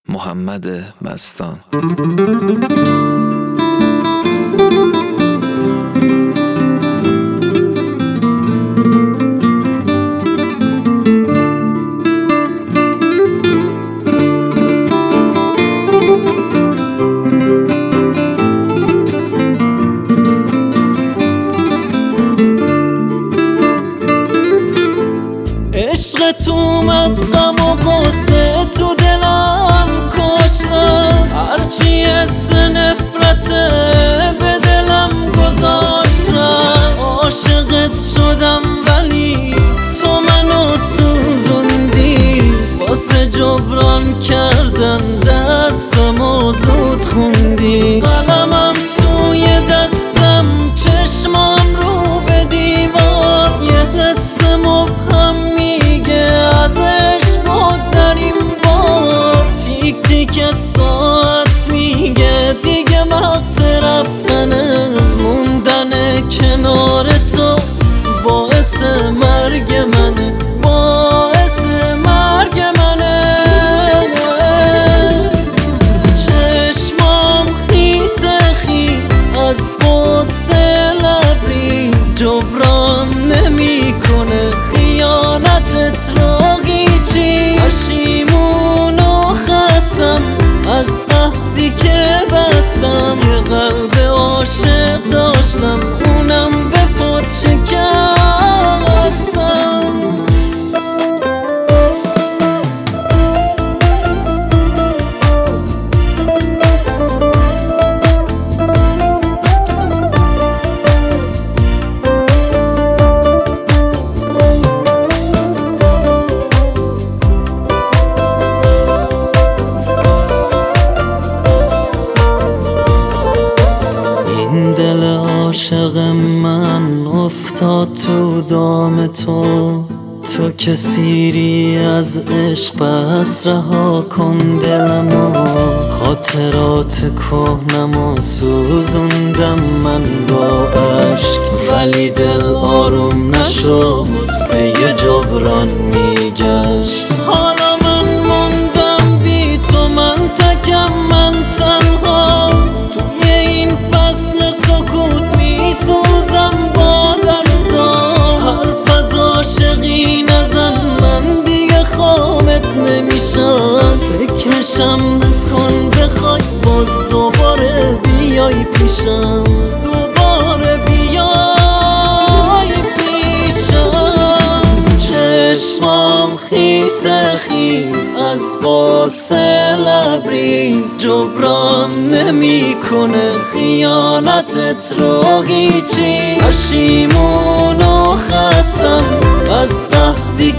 محمد مستان. عشقت اومد غم و غصه تو دلم کش رفت، هرچی از نفرت به دلم گذاشت رفت. عاشقت شدم ولی تو منو سوزوندی، واسه جبران کردن دستمو زود خوندی. قلمم توی دستم، چشمام رو به دیوار، یه حس مبهم ازش بگذریم بار. تیک تیک از ساعت میگه دیگه وقت رفتنه، موندن کنار تو باعث مرگ منه، باعث مرگ منه. چشمام خیس خیس از غصه لبریز، جبران نمیکنه خیانتت رو. پشیمون و خستم از عهدی که بستم، یه قلب عاشق داشتم اونم به پات شکستم. دل عاشق من افتاد تو دام تو، تو که سیری از عشق بس رها کن دلمو. خاطرات کهنمو سوزوندم من با عشق، ولی دل آروم نشد به یه جبران میگشت. حالا من موندم بی تو، من تکم، من تنها، توی این فصل سکوت میسوزم با دردام. حرف از عاشقی نزن، من دیگه خامت نمیشم. فکرشم نکن بخوای باز دوباره بیای پیشم، دوباره بیای پیشم. چشمام خیس خیس از غصه لبریز، جبران نمیکنه خیانتت رو هیچی. پشیمون و خستم از عهدی